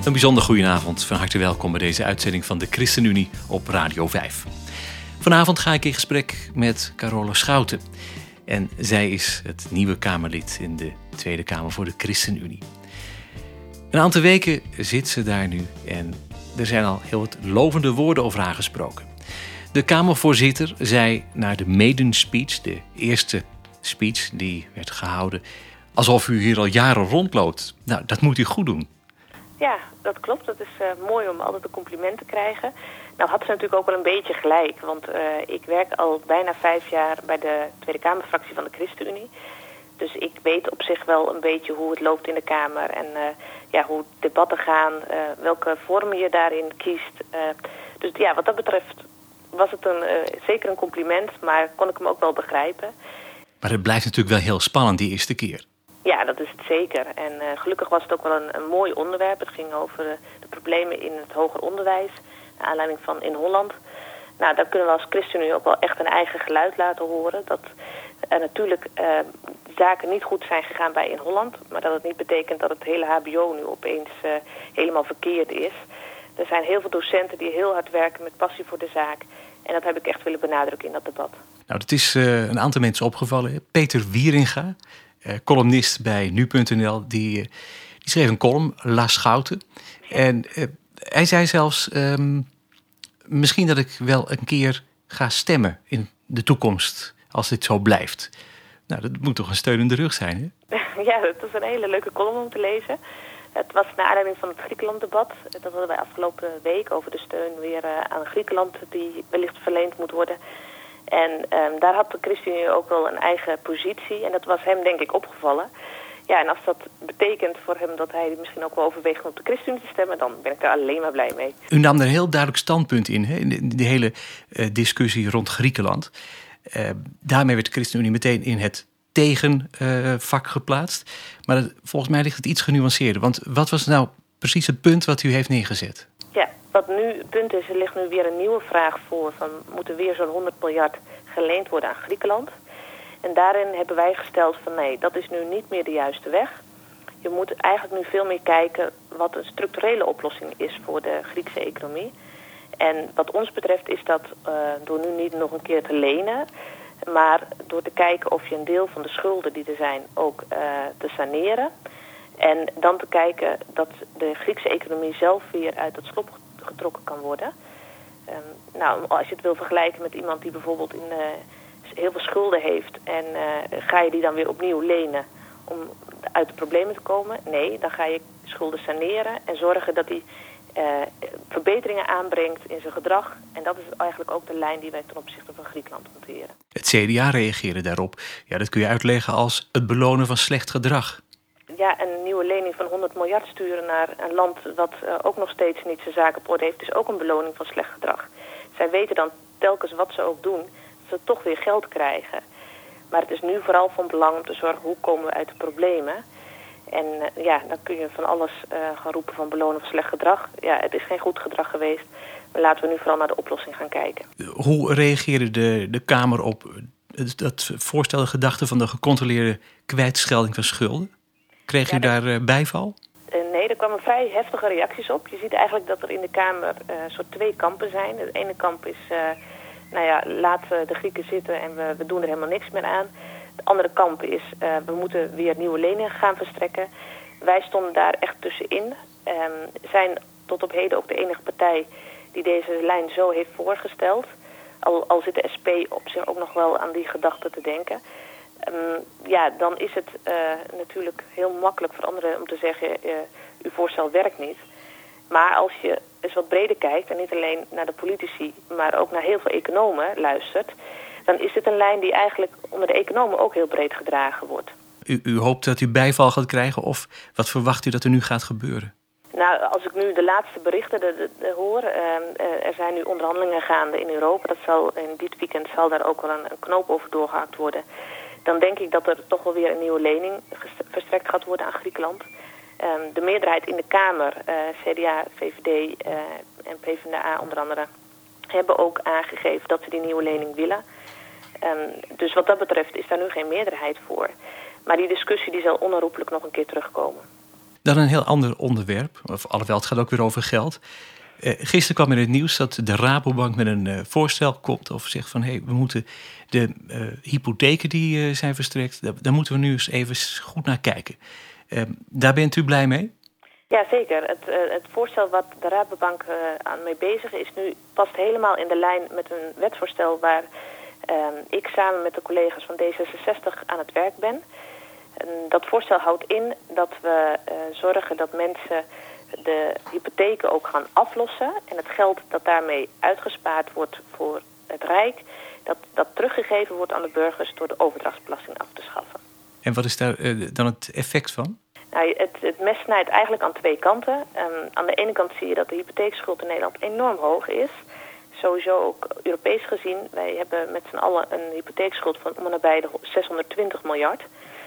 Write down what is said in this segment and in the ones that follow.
Een bijzonder goedenavond. Van harte welkom bij deze uitzending van de ChristenUnie op Radio 5. Vanavond ga ik in gesprek met Carole Schouten. En zij is het nieuwe Kamerlid in de Tweede Kamer voor de ChristenUnie. Een aantal weken zit ze daar nu en er zijn al heel wat lovende woorden over haar gesproken. De Kamervoorzitter zei naar de maiden speech, de eerste speech die werd gehouden, alsof u hier al jaren rondloopt. Nou, dat moet u goed doen. Ja, dat klopt. Dat is mooi om altijd een compliment te krijgen. Nou had ze natuurlijk ook wel een beetje gelijk. Want ik werk al bijna 5 jaar bij de Tweede Kamerfractie van de ChristenUnie. Dus ik weet op zich wel een beetje hoe het loopt in de Kamer. En hoe debatten gaan, welke vormen je daarin kiest. Dus ja, wat dat betreft was het zeker een compliment. Maar kon ik hem ook wel begrijpen. Maar het blijft natuurlijk wel heel spannend die eerste keer. Ja, dat is het zeker. En gelukkig was het ook wel een mooi onderwerp. Het ging over de problemen in het hoger onderwijs. Naar aanleiding van in Holland. Nou, daar kunnen we als ChristenUnie ook wel echt een eigen geluid laten horen. Dat natuurlijk zaken niet goed zijn gegaan bij in Holland. Maar dat het niet betekent dat het hele hbo nu opeens helemaal verkeerd is. Er zijn heel veel docenten die heel hard werken met passie voor de zaak. En dat heb ik echt willen benadrukken in dat debat. Nou, dat is een aantal mensen opgevallen. Peter Wieringa, columnist bij nu.nl, die schreef een column, La Schouten. En hij zei zelfs, misschien dat ik wel een keer ga stemmen in de toekomst, als dit zo blijft. Nou, dat moet toch een steun in de rug zijn, hè? Ja, dat is een hele leuke column om te lezen. Het was naar aanleiding van het Griekenland-debat. Dat hadden wij afgelopen week over de steun weer aan Griekenland die wellicht verleend moet worden. En daar had de ChristenUnie ook wel een eigen positie. En dat was hem denk ik opgevallen. Ja, en als dat betekent voor hem dat hij misschien ook wel overweegt om op de ChristenUnie te stemmen, dan ben ik er alleen maar blij mee. U nam er een heel duidelijk standpunt in, hè, in de hele discussie rond Griekenland. Daarmee werd de ChristenUnie meteen in het tegenvak geplaatst. Maar volgens mij ligt het iets genuanceerder. Want wat was nou precies het punt wat u heeft neergezet? Ja, wat nu het punt is, er ligt nu weer een nieuwe vraag voor. Van, moet er weer zo'n 100 miljard geleend worden aan Griekenland? En daarin hebben wij gesteld van nee, dat is nu niet meer de juiste weg. Je moet eigenlijk nu veel meer kijken wat een structurele oplossing is voor de Griekse economie. En wat ons betreft is dat door nu niet nog een keer te lenen, maar door te kijken of je een deel van de schulden die er zijn ook te saneren. En dan te kijken dat de Griekse economie zelf weer uit het slop getrokken kan worden. Nou, als je het wil vergelijken met iemand die bijvoorbeeld heel veel schulden heeft en ga je die dan weer opnieuw lenen om uit de problemen te komen? Nee, dan ga je schulden saneren en zorgen dat die verbeteringen aanbrengt in zijn gedrag. En dat is eigenlijk ook de lijn die wij ten opzichte van Griekenland hanteren. Het CDA reageerde daarop. Ja, dat kun je uitleggen als het belonen van slecht gedrag. Ja, een nieuwe lening van 100 miljard sturen naar een land wat ook nog steeds niet zijn zaken op orde heeft, is ook een beloning van slecht gedrag. Zij weten dan telkens wat ze ook doen, dat ze toch weer geld krijgen. Maar het is nu vooral van belang om te zorgen hoe komen we uit de problemen. En dan kun je van alles gaan roepen van belonen van slecht gedrag. Ja, het is geen goed gedrag geweest. Maar laten we nu vooral naar de oplossing gaan kijken. Hoe reageerde de Kamer op dat voorstel, de gedachte van de gecontroleerde kwijtschelding van schulden? Kreeg u daar bijval? Nee, er kwamen vrij heftige reacties op. Je ziet eigenlijk dat er in de Kamer soort 2 kampen zijn. Het ene kamp is, laat de Grieken zitten en we doen er helemaal niks meer aan. Het andere kamp is, we moeten weer nieuwe leningen gaan verstrekken. Wij stonden daar echt tussenin. Zijn tot op heden ook de enige partij die deze lijn zo heeft voorgesteld. Al zit de SP op zich ook nog wel aan die gedachte te denken. Dan is het natuurlijk heel makkelijk voor anderen om te zeggen, uw voorstel werkt niet. Maar als je eens wat breder kijkt en niet alleen naar de politici, maar ook naar heel veel economen luistert, dan is dit een lijn die eigenlijk onder de economen ook heel breed gedragen wordt. U hoopt dat u bijval gaat krijgen of wat verwacht u dat er nu gaat gebeuren? Nou, als ik nu de laatste berichten hoor, er zijn nu onderhandelingen gaande in Europa. In dit weekend zal daar ook wel een knoop over doorgehakt worden. Dan denk ik dat er toch wel weer een nieuwe lening verstrekt gaat worden aan Griekenland. De meerderheid in de Kamer, CDA, VVD en PvdA onder andere, hebben ook aangegeven dat ze die nieuwe lening willen. Dus wat dat betreft is daar nu geen meerderheid voor. Maar die discussie die zal onherroepelijk nog een keer terugkomen. Dan een heel ander onderwerp, of alhoewel het gaat ook weer over geld. Gisteren kwam in het nieuws dat de Rabobank met een voorstel komt of zegt van we moeten de hypotheken die zijn verstrekt, daar moeten we nu eens even goed naar kijken. Daar bent u blij mee? Ja, zeker. Het voorstel wat de Rabobank aan mee bezig is nu past helemaal in de lijn met een wetsvoorstel waar ik samen met de collega's van D66 aan het werk ben. Dat voorstel houdt in dat we zorgen dat mensen de hypotheken ook gaan aflossen. En het geld dat daarmee uitgespaard wordt voor het Rijk, dat teruggegeven wordt aan de burgers door de overdrachtsbelasting af te schaffen. En wat is daar dan het effect van? Nou, het mes snijdt eigenlijk aan twee kanten. Aan de ene kant zie je dat de hypotheekschuld in Nederland enorm hoog is. Sowieso ook Europees gezien. Wij hebben met z'n allen een hypotheekschuld van om en nabij de 620 miljard.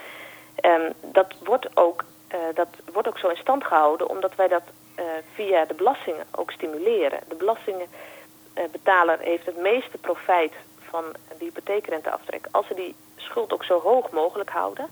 Dat wordt ook zo in stand gehouden omdat wij dat via de belastingen ook stimuleren. De belastingbetaler heeft het meeste profijt van de hypotheekrenteaftrek als ze die schuld ook zo hoog mogelijk houden.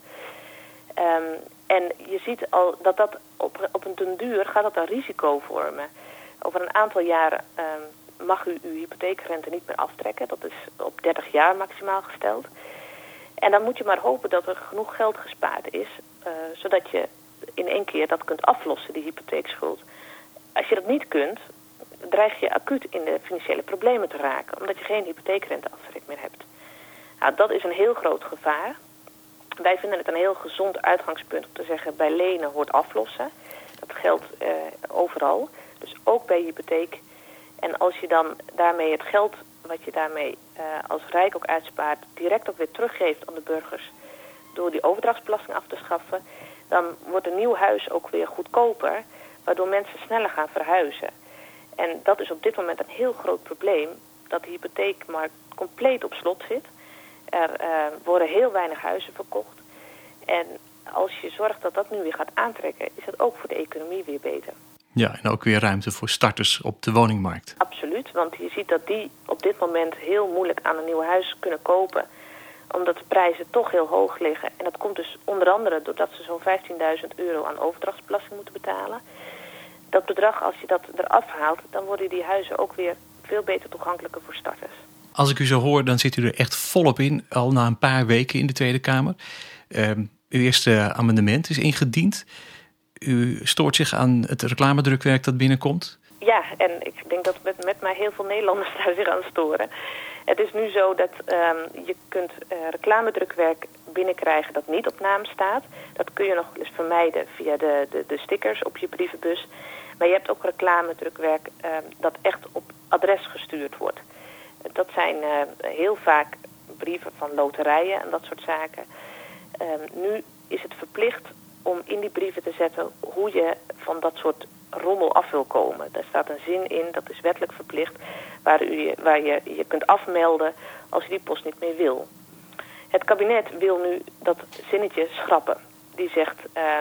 En je ziet al dat op een den duur gaat dat een risico vormen. Over een aantal jaren mag u uw hypotheekrente niet meer aftrekken. Dat is op 30 jaar maximaal gesteld. En dan moet je maar hopen dat er genoeg geld gespaard is, zodat je in één keer dat kunt aflossen, die hypotheekschuld. Als je dat niet kunt, dreig je acuut in de financiële problemen te raken, omdat je geen hypotheekrenteaftrek meer hebt. Nou, dat is een heel groot gevaar. Wij vinden het een heel gezond uitgangspunt om te zeggen, bij lenen hoort aflossen. Dat geldt overal, dus ook bij hypotheek. En als je dan daarmee het geld wat je daarmee als Rijk ook uitspaart, direct ook weer teruggeeft aan de burgers door die overdrachtsbelasting af te schaffen, dan wordt een nieuw huis ook weer goedkoper, waardoor mensen sneller gaan verhuizen. En dat is op dit moment een heel groot probleem, dat de hypotheekmarkt compleet op slot zit. Er worden heel weinig huizen verkocht. En als je zorgt dat dat nu weer gaat aantrekken, is dat ook voor de economie weer beter. Ja, en ook weer ruimte voor starters op de woningmarkt. Absoluut, want je ziet dat die op dit moment heel moeilijk aan een nieuw huis kunnen kopen, omdat de prijzen toch heel hoog liggen. En dat komt dus onder andere doordat ze zo'n €15.000 aan overdrachtsbelasting moeten betalen. Dat bedrag, als je dat eraf haalt, dan worden die huizen ook weer veel beter toegankelijker voor starters. Als ik u zo hoor, dan zit u er echt volop in, al na een paar weken in de Tweede Kamer. Uw eerste amendement is ingediend. U stoort zich aan het reclamedrukwerk dat binnenkomt? Ja, en ik denk dat met mij heel veel Nederlanders daar zich aan storen. Het is nu zo dat je kunt reclamedrukwerk binnenkrijgen dat niet op naam staat. Dat kun je nog eens vermijden via de stickers op je brievenbus. Maar je hebt ook reclamedrukwerk dat echt op adres gestuurd wordt. Dat zijn heel vaak brieven van loterijen en dat soort zaken. Nu is het verplicht om in die brieven te zetten hoe je van dat soort rommel af wil komen. Daar staat een zin in, dat is wettelijk verplicht, waar je kunt afmelden als je die post niet meer wil. Het kabinet wil nu dat zinnetje schrappen. Die zegt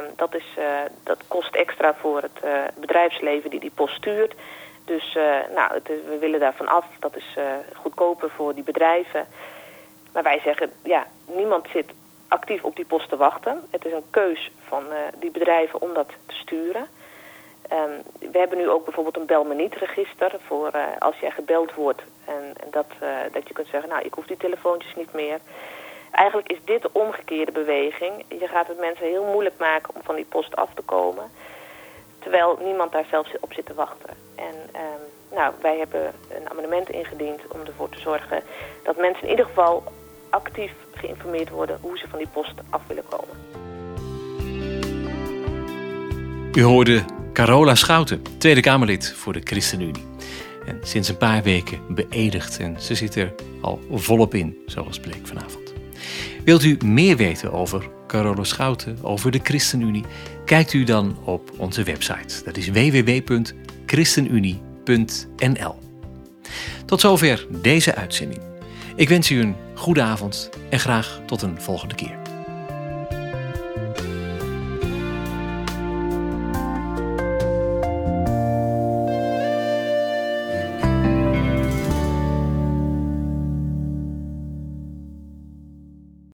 dat kost extra voor het bedrijfsleven die post stuurt. Dus we willen daarvan af, dat is goedkoper voor die bedrijven. Maar wij zeggen, ja, niemand zit actief op die post te wachten. Het is een keus van die bedrijven om dat te sturen. We hebben nu ook bijvoorbeeld een bel me niet register voor als jij gebeld wordt en dat je kunt zeggen, nou, ik hoef die telefoontjes niet meer. Eigenlijk is dit de omgekeerde beweging. Je gaat het mensen heel moeilijk maken om van die post af te komen, terwijl niemand daar zelf op zit te wachten. En wij hebben een amendement ingediend om ervoor te zorgen dat mensen in ieder geval actief geïnformeerd worden hoe ze van die post af willen komen. U hoorde Carola Schouten, Tweede Kamerlid voor de ChristenUnie. En sinds een paar weken beëdigd en ze zit er al volop in, zoals bleek vanavond. Wilt u meer weten over Carola Schouten, over de ChristenUnie? Kijkt u dan op onze website. Dat is www.christenunie.nl. Tot zover deze uitzending. Ik wens u een goede avond en graag tot een volgende keer.